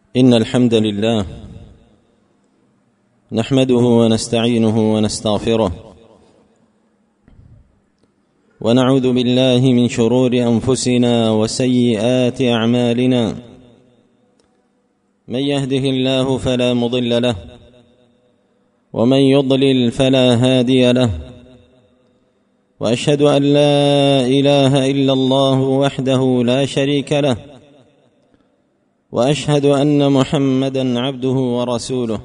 إن الحمد لله نحمده ونستعينه ونستغفره ونعوذ بالله من شرور أنفسنا وسيئات أعمالنا. من يهده الله فلا مضل له ومن يضلل فلا هادي له، وأشهد أن لا إله إلا الله وحده لا شريك له، وأشهد أن محمدًا عبده ورسوله.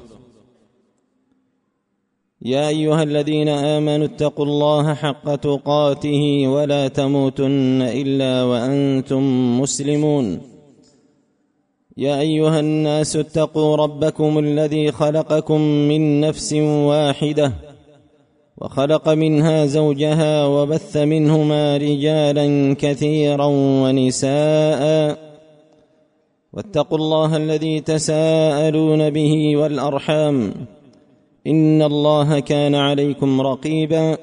يا أيها الذين آمنوا اتقوا الله حق تقاته ولا تموتن إلا وأنتم مسلمون. يا أيها الناس اتقوا ربكم الذي خلقكم من نفس واحدة وخلق منها زوجها وبث منهما رجالا كثيرا ونساء، واتقوا الله الذي تساءلون به والأرحام إن الله كان عليكم رقيبا.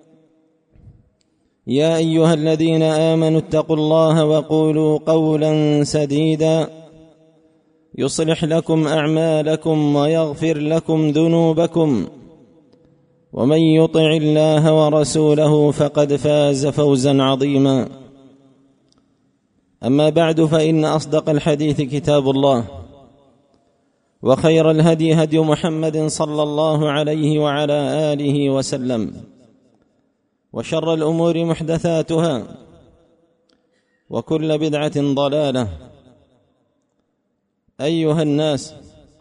يا أيها الذين آمنوا اتقوا الله وقولوا قولا سديدا يصلح لكم أعمالكم ويغفر لكم ذنوبكم، ومن يطع الله ورسوله فقد فاز فوزا عظيما. أما بعد، فإن أصدق الحديث كتاب الله، وخير الهدي هدي محمد صلى الله عليه وعلى آله وسلم، وشر الأمور محدثاتها، وكل بدعة ضلالة. أيها الناس،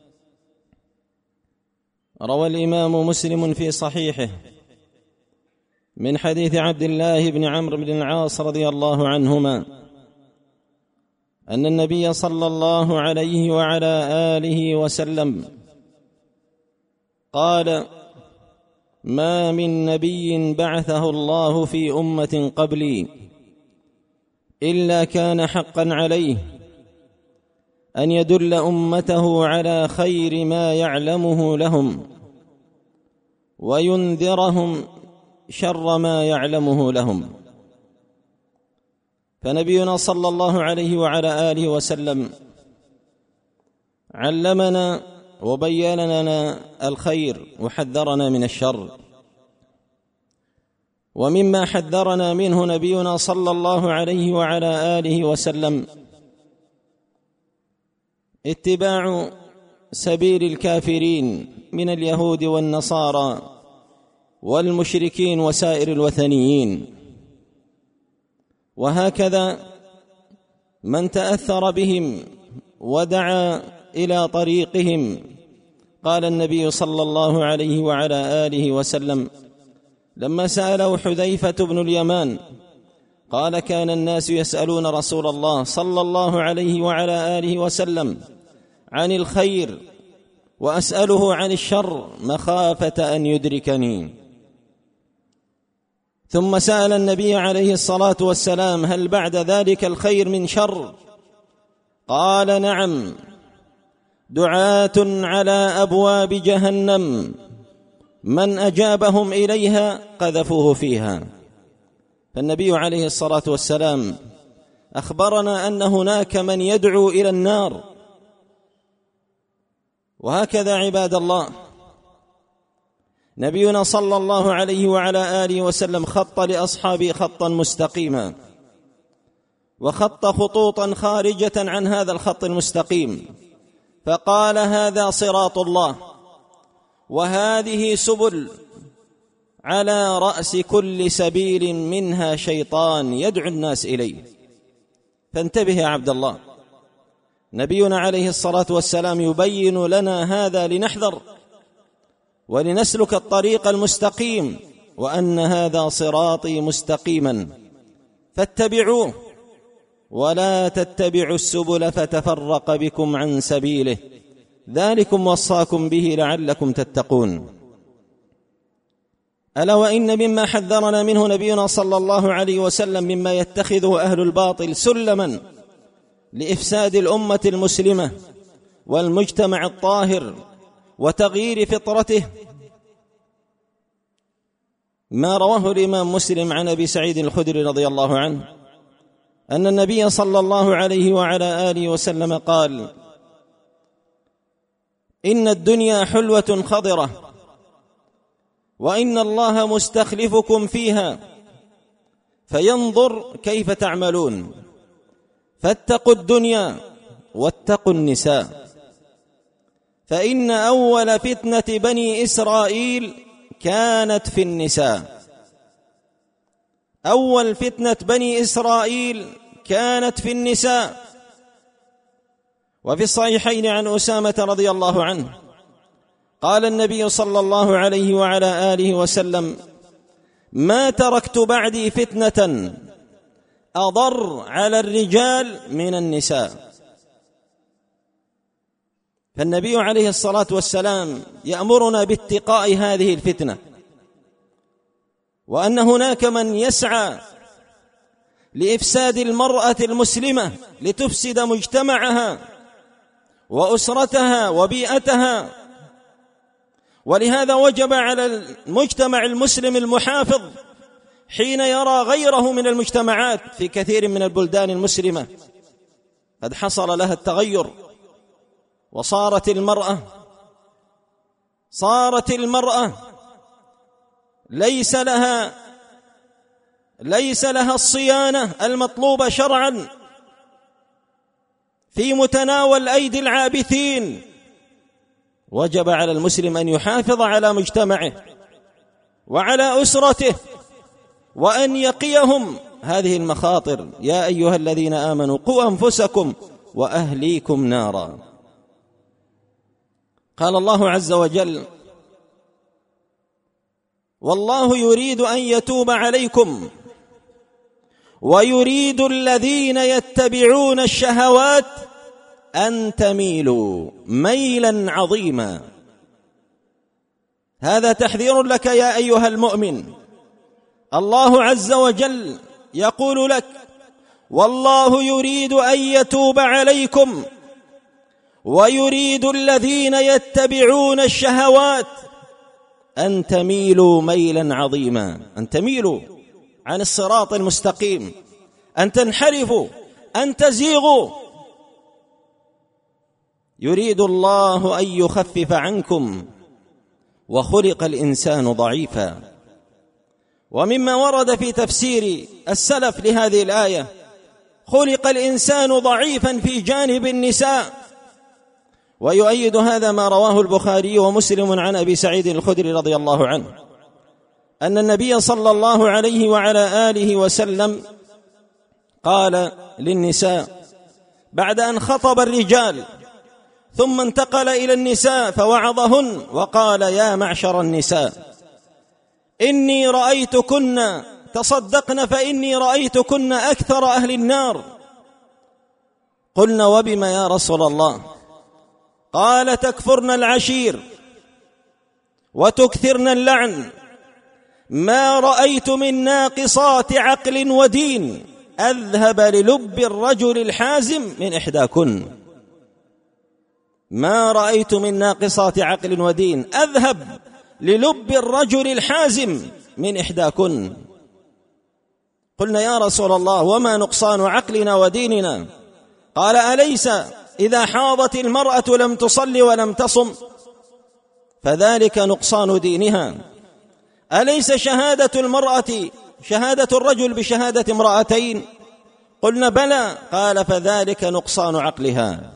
روى الإمام مسلم في صحيحه من حديث عبد الله بن عمرو بن العاص رضي الله عنهما أن النبي صلى الله عليه وعلى آله وسلم قال: ما من نبي بعثه الله في أمة قبلي إلا كان حقا عليه أن يدل أمته على خير ما يعلمه لهم وينذرهم شر ما يعلمه لهم. فنبينا صلى الله عليه وعلى آله وسلم علمنا وبين لنا الخير وحذرنا من الشر. ومما حذرنا منه نبينا صلى الله عليه وعلى آله وسلم اتباع سبيل الكافرين من اليهود والنصارى والمشركين وسائر الوثنيين. وهكذا من تأثر بهم ودعا إلى طريقهم. قال النبي صلى الله عليه وعلى آله وسلم لما سأله حذيفة بن اليمان قال: كان الناس يسألون رسول الله صلى الله عليه وعلى آله وسلم عن الخير وأسأله عن الشر مخافة أن يدركني. ثم سأل النبي عليه الصلاة والسلام: هل بعد ذلك الخير من شر؟ قال: نعم، دعاة على أبواب جهنم من أجابهم إليها قذفوه فيها. فالنبي عليه الصلاة والسلام أخبرنا أن هناك من يدعو إلى النار. وهكذا عباد الله، نبينا صلى الله عليه وعلى آله وسلم خط لأصحابه خطا مستقيما، وخط خطوطا خارجة عن هذا الخط المستقيم، فقال: هذا صراط الله، وهذه سبل، على رأس كل سبيل منها شيطان يدعو الناس إليه. فانتبه يا عبد الله، نبينا عليه الصلاة والسلام يبين لنا هذا لنحذر ولنسلك الطريق المستقيم، وأن هذا صراطي مستقيما فاتبعوه ولا تتبعوا السبل فتفرق بكم عن سبيله، ذلكم وصاكم به لعلكم تتقون. ألا وإن مما حذرنا منه نبينا صلى الله عليه وسلم مما يتخذه أهل الباطل سلما لإفساد الأمة المسلمة والمجتمع الطاهر وتغيير فطرته ما رواه الإمام مسلم عن أبي سعيد الخدري رضي الله عنه أن النبي صلى الله عليه وعلى آله وسلم قال: إن الدنيا حلوة خضرة وإن الله مستخلفكم فيها فينظر كيف تعملون فاتقوا الدنيا واتقوا النساء فإن أول فتنة بني إسرائيل كانت في النساء. أول فتنة بني إسرائيل كانت في النساء. وفي الصحيحين عن أسامة رضي الله عنه قال النبي صلى الله عليه وعلى آله وسلم: ما تركت بعدي فتنة أضر على الرجال من النساء. فالنبي عليه الصلاة والسلام يأمرنا باتقاء هذه الفتنة، وأن هناك من يسعى لإفساد المرأة المسلمة لتفسد مجتمعها وأسرتها وبيئتها. ولهذا وجب على المجتمع المسلم المحافظ حين يرى غيره من المجتمعات في كثير من البلدان المسلمة قد حصل لها التغير، وصارت المرأة ليس لها الصيانة المطلوبة شرعا في متناول أيدي العابثين. وجب على المسلم أن يحافظ على مجتمعه وعلى أسرته وأن يقيهم هذه المخاطر. يا أيها الذين آمنوا قوا أنفسكم وأهليكم نارا. قال الله عز وجل: والله يريد أن يتوب عليكم ويريد الذين يتبعون الشهوات أن تميلوا ميلا عظيما. هذا تحذير لك يا أيها المؤمن. الله عز وجل يقول لك: والله يريد أن يتوب عليكم ويريد الذين يتبعون الشهوات أن تميلوا ميلا عظيما، أن تميلوا عن الصراط المستقيم، أن تنحرفوا، أن تزيغوا. يريد الله أن يخفف عنكم وخلق الإنسان ضعيفا. ومما ورد في تفسير السلف لهذه الآية: خلق الإنسان ضعيفا في جانب النساء. ويؤيد هذا ما رواه البخاري ومسلم عن أبي سعيد الخدري رضي الله عنه أن النبي صلى الله عليه وعلى آله وسلم قال للنساء بعد أن خطب الرجال ثم انتقل إلى النساء فوعظهن وقال: يا معشر النساء، إني رأيتكن تصدقن فإني رأيتكن أكثر أهل النار. قلنا: وبما يا رسول الله؟ قال: تكفرن العشير وتكثرن اللعن، ما رأيت من ناقصات عقل ودين أذهب للب الرجل الحازم من إحداكن. ما رأيت من ناقصات عقل ودين أذهب للب الرجل الحازم من إحداكن. قلنا: يا رسول الله، وما نقصان عقلنا وديننا؟ قال: أليس إذا حاضت المرأة لم تصل ولم تصم فذلك نقصان دينها؟ أليس شهادة الرجل بشهادة امرأتين؟ قلنا: بلى. قال: فذلك نقصان عقلها.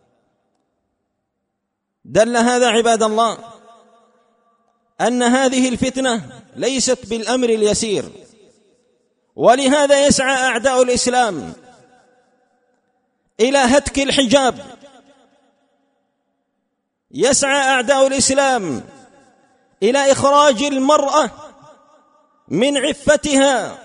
دل هذا عباد الله أن هذه الفتنة ليست بالأمر اليسير، ولهذا يسعى أعداء الإسلام إلى هتك الحجاب، يسعى أعداء الإسلام إلى إخراج المرأة من عفتها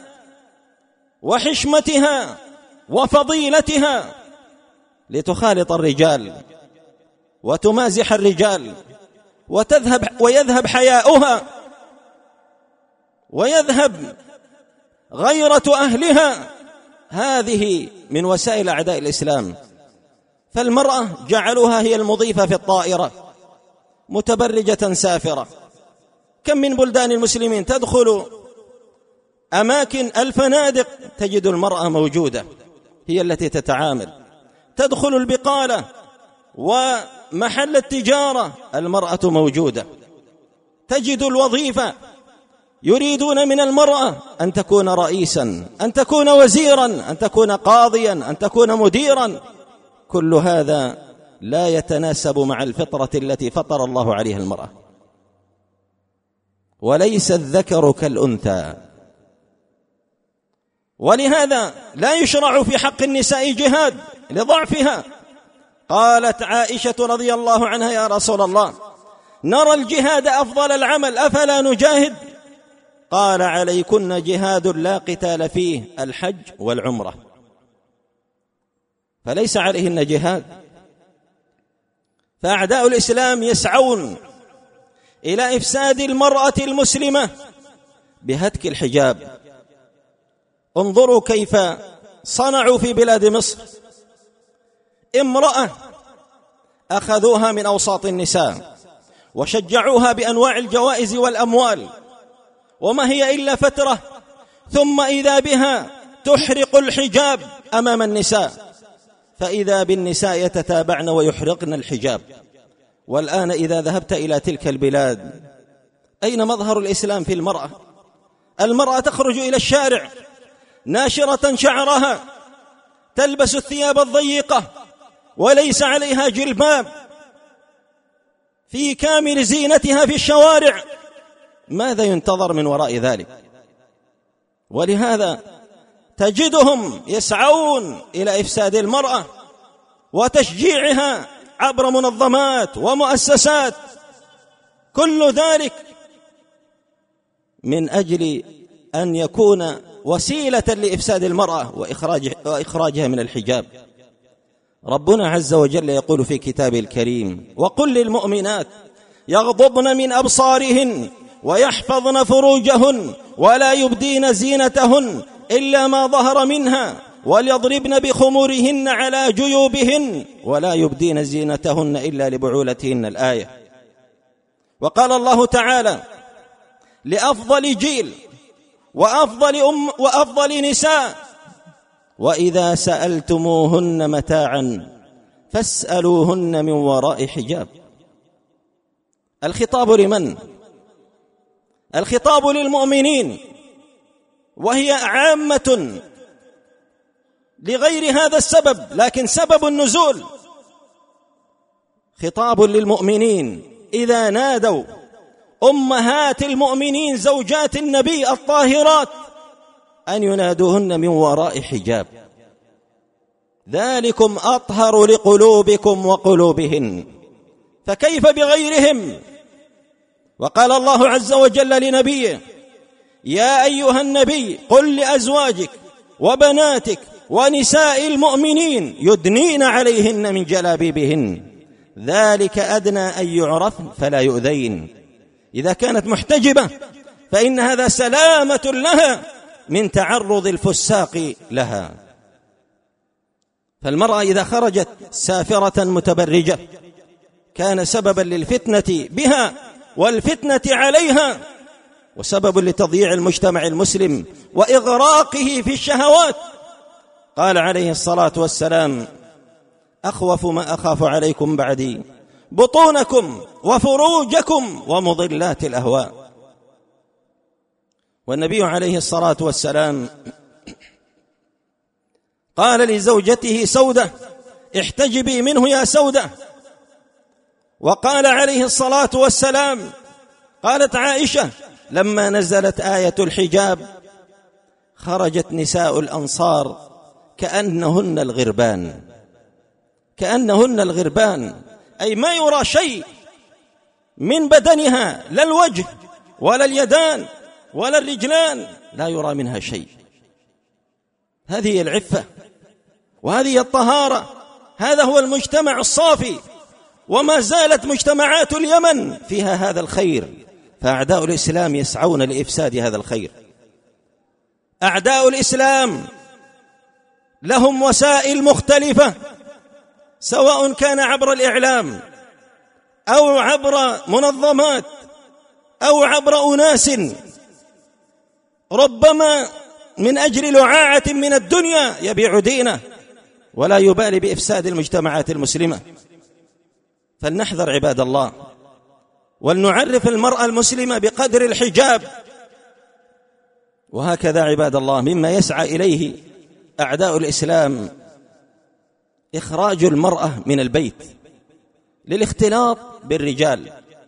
وحشمتها وفضيلتها لتخالط الرجال وتمازح الرجال ويذهب حياؤها ويذهب غيرة أهلها. هذه من وسائل أعداء الإسلام. فالمرأة جعلوها هي المضيفة في الطائرة متبرجة سافرة. كم من بلدان المسلمين تدخل أماكن الفنادق تجد المرأة موجودة، هي التي تتعامل. تدخل البقالة ومحل التجارة المرأة موجودة. تجد الوظيفة يريدون من المرأة أن تكون رئيسا، أن تكون وزيرا، أن تكون قاضيا، أن تكون مديرا. كل هذا لا يتناسب مع الفطرة التي فطر الله عليها المرأة. وليس الذكر كالأنثى، ولهذا لا يشرع في حق النساء جهاد لضعفها. قالت عائشة رضي الله عنها: يا رسول الله، نرى الجهاد أفضل العمل، أفلا نجاهد؟ قال: عليكن جهاد لا قتال فيه، الحج والعمرة. فليس عليهن جهاد. فأعداء الإسلام يسعون إلى إفساد المرأة المسلمة بهتك الحجاب. انظروا كيف صنعوا في بلاد مصر. امرأة أخذوها من أوساط النساء وشجعوها بأنواع الجوائز والأموال، وما هي إلا فترة، ثم إذا بها تحرق الحجاب أمام النساء، فإذا بالنساء يتتابعن ويحرقن الحجاب. والآن إذا ذهبت إلى تلك البلاد، أين مظهر الإسلام في المرأة؟ المرأة تخرج إلى الشارع ناشرة شعرها، تلبس الثياب الضيقة وليس عليها جلباب، في كامل زينتها في الشوارع. ماذا ينتظر من وراء ذلك؟ ولهذا تجدهم يسعون إلى إفساد المرأة وتشجيعها عبر منظمات ومؤسسات، كل ذلك من أجل أن يكون وسيلة لإفساد المرأة وإخراجها من الحجاب. ربنا عز وجل يقول في كتابه الكريم: وقل للمؤمنات يغضضن من أبصارهن ويحفظن فروجهن ولا يبدين زينتهن إلا ما ظهر منها وليضربن بخمورهن على جيوبهن ولا يبدين زينتهن إلا لبعولتهن. الآية. وقال الله تعالى لأفضل جيل وأفضل نساء: وإذا سألتموهن متاعا فاسألوهن من وراء حجاب. الخطاب لمن؟ الخطاب للمؤمنين، وهي عامة لغير هذا السبب، لكن سبب النزول خطاب للمؤمنين إذا نادوا أمهات المؤمنين زوجات النبي الطاهرات أن ينادوهن من وراء حجاب، ذلكم أطهر لقلوبكم وقلوبهن، فكيف بغيرهم؟ وقال الله عز وجل لنبيه: يا أيها النبي قل لأزواجك وبناتك ونساء المؤمنين يدنين عليهن من جلابيبهن ذلك أدنى أن يعرفن فلا يؤذين. إذا كانت محتجبة فإن هذا سلامة لها من تعرض الفساق لها. فالمرأة إذا خرجت سافرة متبرجة كان سببا للفتنة بها والفتنة عليها، وسبب لتضييع المجتمع المسلم وإغراقه في الشهوات. قال عليه الصلاة والسلام: أخوف ما أخاف عليكم بعدي بطونكم وفروجكم ومضلات الأهواء. والنبي عليه الصلاة والسلام قال لزوجته سودة: احتجبي منه يا سودة. وقال عليه الصلاة والسلام، قالت عائشة لما نزلت آية الحجاب: خرجت نساء الأنصار كأنهن الغربان، كأنهن الغربان، أي ما يرى شيء من بدنها، لا الوجه ولا اليدان ولا الرجلان، لا يرى منها شيء. هذه العفة وهذه الطهارة، هذا هو المجتمع الصافي. وما زالت مجتمعات اليمن فيها هذا الخير، فأعداء الإسلام يسعون لإفساد هذا الخير. أعداء الإسلام لهم وسائل مختلفة، سواء كان عبر الإعلام أو عبر منظمات أو عبر أناس ربما من أجل لعاعة من الدنيا يبيع دينه ولا يبالي بإفساد المجتمعات المسلمة. فلنحذر عباد الله، ولنعرف المرأة المسلمة بقدر الحجاب. وهكذا عباد الله مما يسعى إليه أعداء الإسلام إخراج المرأة من البيت للاختلاط بالرجال.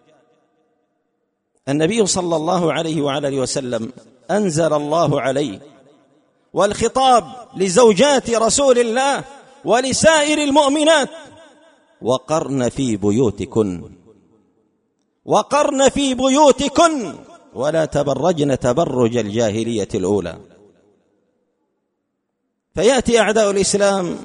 النبي صلى الله عليه وعلى آله وسلم أنزل الله عليه، والخطاب لزوجات رسول الله ولسائر المؤمنات: وقرن في بيوتكن ولا تبرجن تبرج الجاهلية الأولى. فيأتي أعداء الإسلام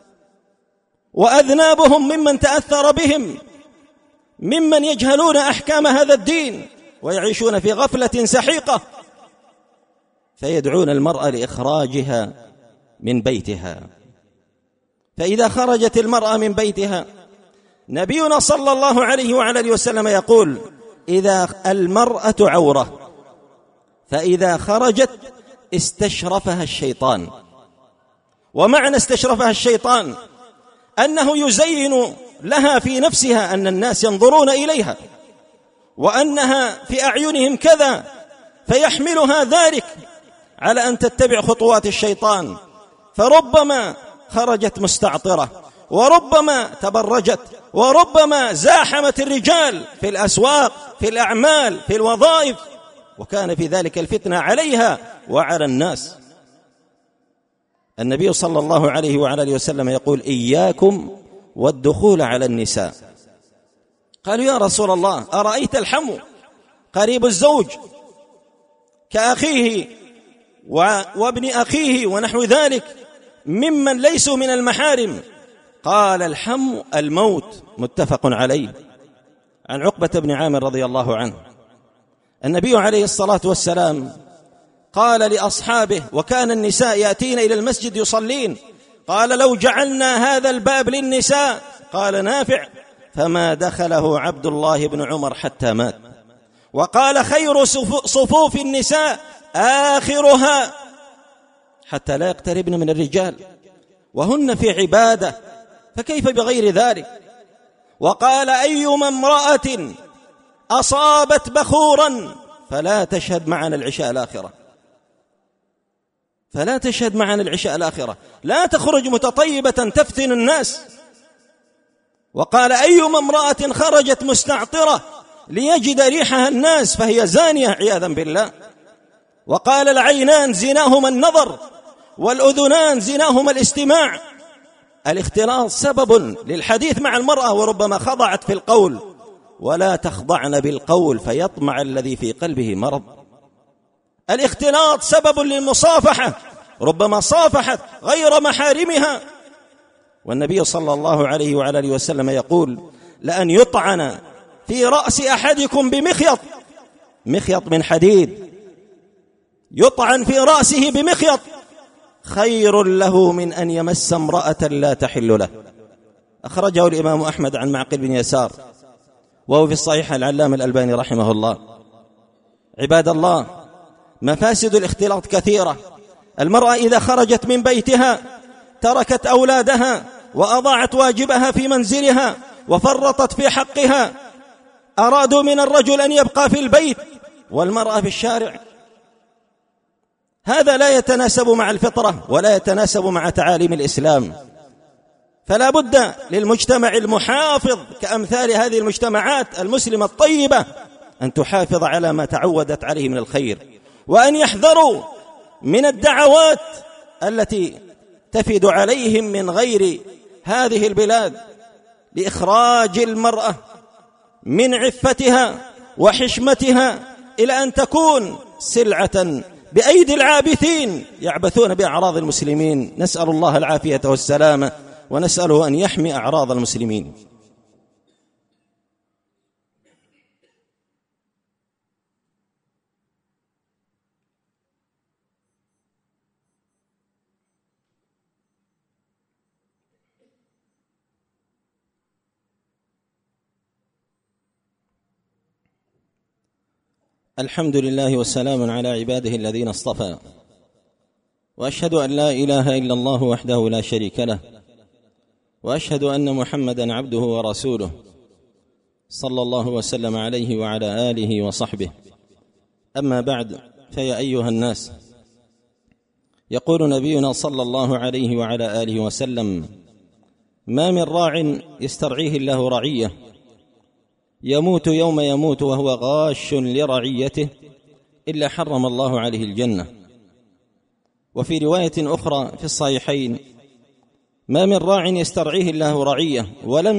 وأذنابهم ممن تأثر بهم، ممن يجهلون أحكام هذا الدين ويعيشون في غفلة سحيقة، فيدعون المرأة لإخراجها من بيتها. فإذا خرجت المرأة من بيتها، نبينا صلى الله عليه وعلى آله وسلم يقول: إذا المرأة عورة، فإذا خرجت استشرفها الشيطان. ومعنى استشرفها الشيطان أنه يزين لها في نفسها أن الناس ينظرون إليها وأنها في أعينهم كذا، فيحملها ذلك على أن تتبع خطوات الشيطان، فربما خرجت مستعطرة، وربما تبرجت، وربما زاحمت الرجال في الأسواق، في الأعمال، في الوظائف، وكان في ذلك الفتنة عليها وعلى الناس. النبي صلى الله عليه وعلى آله وسلم يقول: إياكم والدخول على النساء. قالوا: يا رسول الله، أرأيت الحمو قريب الزوج كأخيه وابن أخيه ونحو ذلك ممن ليسوا من المحارم؟ قال: الحمو الموت. متفق عليه. عن عقبة بن عامر رضي الله عنه، النبي عليه الصلاة والسلام قال لأصحابه، وكان النساء يأتين إلى المسجد يصلين، قال: لو جعلنا هذا الباب للنساء، قال نافع: فما دخله عبد الله بن عمر حتى مات. وقال: خير صفوف النساء آخرها، حتى لا يقتربن من الرجال وهن في عبادة، فكيف بغير ذلك؟ وقال: أيما امرأة أصابت بخورا فلا تشهد معنا العشاء الآخرة، لا تخرج متطيبة تفتن الناس. وقال: أيما امرأة خرجت مستعطرة ليجد ريحها الناس فهي زانية عياذا بالله. وقال: العينان زناهما النظر، والأذنان زناهما الاستماع. الاختلاط سبب للحديث مع المرأة، وربما خضعت في القول، ولا تخضعن بالقول فيطمع الذي في قلبه مرض. الاختلاط سبب للمصافحة، ربما صافحت غير محارمها. والنبي صلى الله عليه وعلى آله وسلم يقول: لأن يطعن في رأس أحدكم بمخيط من حديد، يطعن في رأسه بمخيط خير له من أن يمس امرأة لا تحل له. أخرجه الإمام أحمد عن معقل بن يسار، وهو في الصحيح العلامة الألباني رحمه الله. عباد الله، مفاسد الاختلاط كثيرة. المرأة إذا خرجت من بيتها تركت أولادها وأضاعت واجبها في منزلها وفرطت في حقها. أرادوا من الرجل أن يبقى في البيت والمرأة في الشارع. هذا لا يتناسب مع الفطرة ولا يتناسب مع تعاليم الإسلام. فلا بد للمجتمع المحافظ كأمثال هذه المجتمعات المسلمة الطيبة أن تحافظ على ما تعودت عليه من الخير، وأن يحذروا من الدعوات التي تفد عليهم من غير هذه البلاد لإخراج المرأة من عفتها وحشمتها إلى أن تكون سلعة بأيدي العابثين يعبثون بأعراض المسلمين. نسأل الله العافية والسلامة، ونسأله أن يحمي أعراض المسلمين. الحمد لله والسلام على عباده الذين اصطفى، وأشهد أن لا إله إلا الله وحده لا شريك له، وأشهد أن محمدا عبده ورسوله صلى الله وسلم عليه وعلى آله وصحبه. أما بعد، فيا أيها الناس، يقول نبينا صلى الله عليه وعلى آله وسلم: ما من راع يسترعيه الله رعية يموت يوم يموت وهو غاش لرعيته إلا حرم الله عليه الجنة. وفي رواية أخرى في الصحيحين: ما من راع يسترعيه الله رعية ولم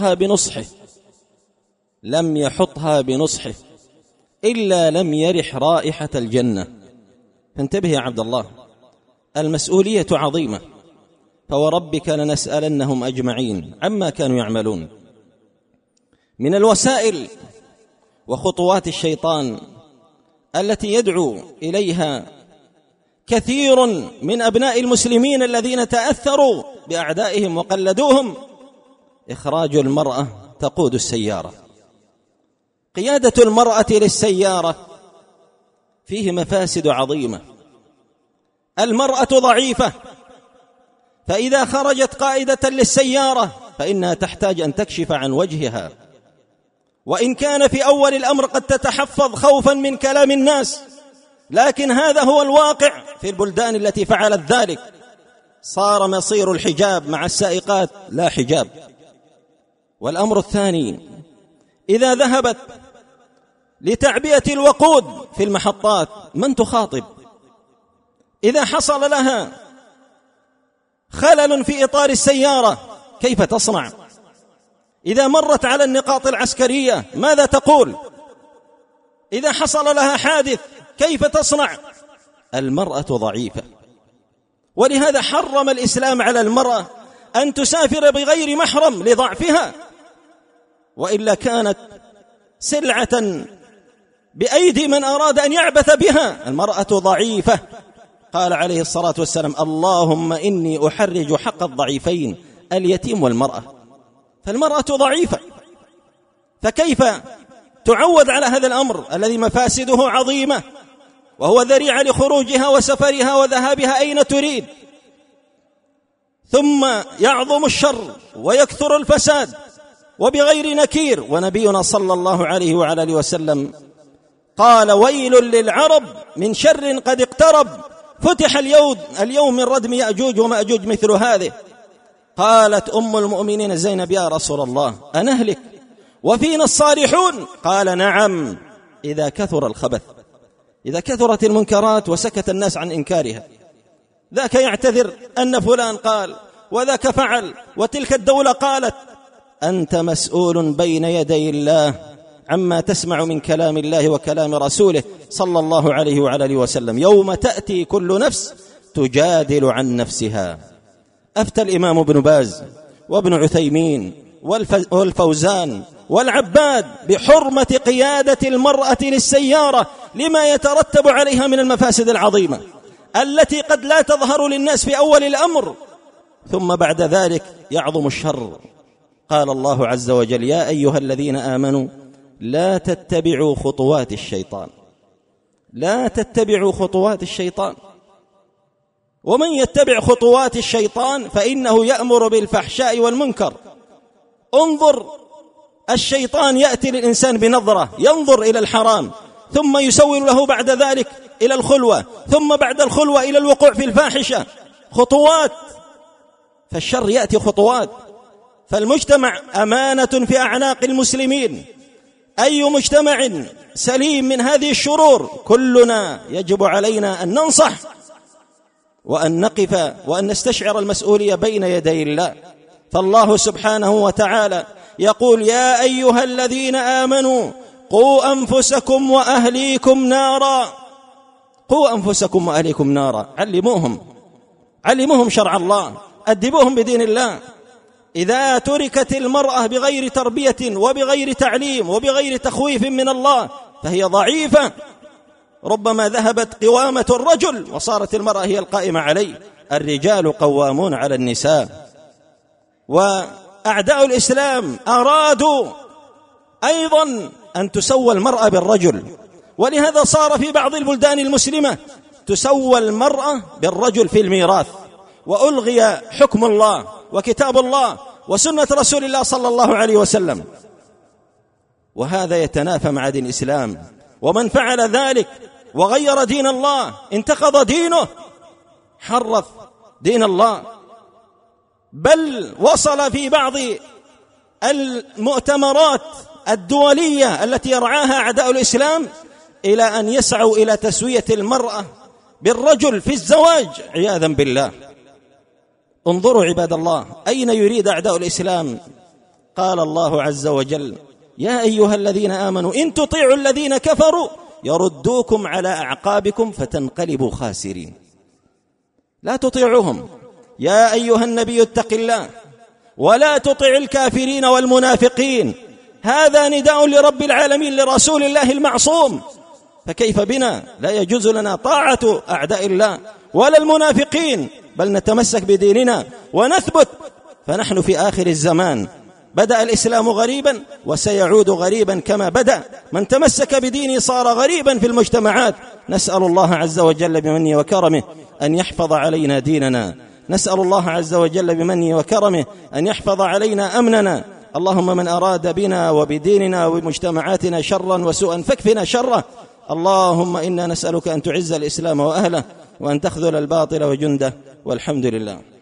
يحطها بنصحه إلا لم يرح رائحة الجنة. فانتبه يا عبد الله، المسؤولية عظيمة، فوربك لنسألنهم أجمعين عما كانوا يعملون. من الوسائل وخطوات الشيطان التي يدعو إليها كثير من أبناء المسلمين الذين تأثروا بأعدائهم وقلدوهم إخراج المرأة تقود السيارة. قيادة المرأة للسيارة فيه مفاسد عظيمة. المرأة ضعيفة، فإذا خرجت قائدة للسيارة فإنها تحتاج أن تكشف عن وجهها، وإن كان في أول الأمر قد تتحفظ خوفا من كلام الناس، لكن هذا هو الواقع في البلدان التي فعلت ذلك. صار مصير الحجاب مع السائقات لا حجاب. والأمر الثاني: إذا ذهبت لتعبئة الوقود في المحطات من تخاطب؟ إذا حصل لها خلل في إطار السيارة كيف تصنع؟ إذا مرت على النقاط العسكرية ماذا تقول؟ إذا حصل لها حادث كيف تصنع؟ المرأة ضعيفة، ولهذا حرم الإسلام على المرأة أن تسافر بغير محرم لضعفها، وإلا كانت سلعة بأيدي من أراد أن يعبث بها. المرأة ضعيفة. قال عليه الصلاة والسلام: اللهم إني أحرج حق الضعيفين اليتيم والمرأة. فالمرأة ضعيفة، فكيف تعود على هذا الأمر الذي مفاسده عظيمة، وهو ذريعة لخروجها وسفرها وذهابها أين تريد؟ ثم يعظم الشر ويكثر الفساد وبغير نكير. ونبينا صلى الله عليه وعلى آله وسلم قال: ويل للعرب من شر قد اقترب، فتح اليوم من ردم يأجوج ومأجوج مثل هذه. قالت أم المؤمنين زينب: يا رسول الله أنهلك وفينا الصالحون؟ قال: نعم، إذا كثر الخبث، إذا كثرت المنكرات وسكت الناس عن إنكارها. ذاك يعتذر أن فلان قال وذاك فعل وتلك الدولة قالت. أنت مسؤول بين يدي الله عما تسمع من كلام الله وكلام رسوله صلى الله عليه وعلى آله وسلم. يوم تأتي كل نفس تجادل عن نفسها. أفتى الإمام ابن باز وابن عثيمين والفوزان والعباد بحرمة قيادة المرأة للسيارة لما يترتب عليها من المفاسد العظيمة التي قد لا تظهر للناس في أول الأمر، ثم بعد ذلك يعظم الشر. قال الله عز وجل: يا أيها الذين آمنوا لا تتبعوا خطوات الشيطان. لا تتبعوا خطوات الشيطان. ومن يتبع خطوات الشيطان فإنه يأمر بالفحشاء والمنكر. انظر، الشيطان يأتي للإنسان بنظرة، ينظر إلى الحرام، ثم يسول له بعد ذلك إلى الخلوة، ثم بعد الخلوة إلى الوقوع في الفاحشة. خطوات، فالشر يأتي خطوات. فالمجتمع أمانة في أعناق المسلمين. أي مجتمع سليم من هذه الشرور كلنا يجب علينا أن ننصح وأن نقف وأن نستشعر المسؤولية بين يدي الله. فالله سبحانه وتعالى يقول: يا أيها الذين آمنوا قوا أنفسكم وأهليكم نارا. قوا أنفسكم وأهليكم نارا. علموهم شرع الله، أدبوهم بدين الله. إذا تركت المرأة بغير تربية وبغير تعليم وبغير تخويف من الله فهي ضعيفة. ربما ذهبت قوامة الرجل وصارت المرأة هي القائمة عليه. الرجال قوامون على النساء. وأعداء الإسلام أرادوا أيضا أن تسوى المرأة بالرجل، ولهذا صار في بعض البلدان المسلمة تسوى المرأة بالرجل في الميراث، وألغي حكم الله وكتاب الله وسنة رسول الله صلى الله عليه وسلم. وهذا يتنافى مع دين الإسلام. ومن فعل ذلك وغير دين الله انتقض دينه، حرف دين الله، بل وصل في بعض المؤتمرات الدولية التي يرعاها أعداء الإسلام إلى أن يسعوا إلى تسوية المرأة بالرجل في الزواج عياذا بالله. انظروا عباد الله أين يريد أعداء الإسلام. قال الله عز وجل: يا أيها الذين آمنوا إن تطيعوا الذين كفروا يردوكم على أعقابكم فتنقلبوا خاسرين. لا تطيعوهم. يا أيها النبي اتق الله ولا تطع الكافرين والمنافقين. هذا نداء لرب العالمين لرسول الله المعصوم، فكيف بنا؟ لا يجوز لنا طاعة أعداء الله ولا المنافقين، بل نتمسك بديننا ونثبت. فنحن في آخر الزمان، بدأ الإسلام غريبا وسيعود غريبا كما بدأ. من تمسك بدينه صار غريبا في المجتمعات. نسأل الله عز وجل بمنه وكرمه أن يحفظ علينا ديننا، نسأل الله عز وجل بمنه وكرمه أن يحفظ علينا أمننا. اللهم من أراد بنا وبديننا وبمجتمعاتنا شرا وسوءا فاكفنا شره. اللهم إنا نسألك أن تعز الإسلام وأهله وأن تخذل الباطل وجنده، والحمد لله.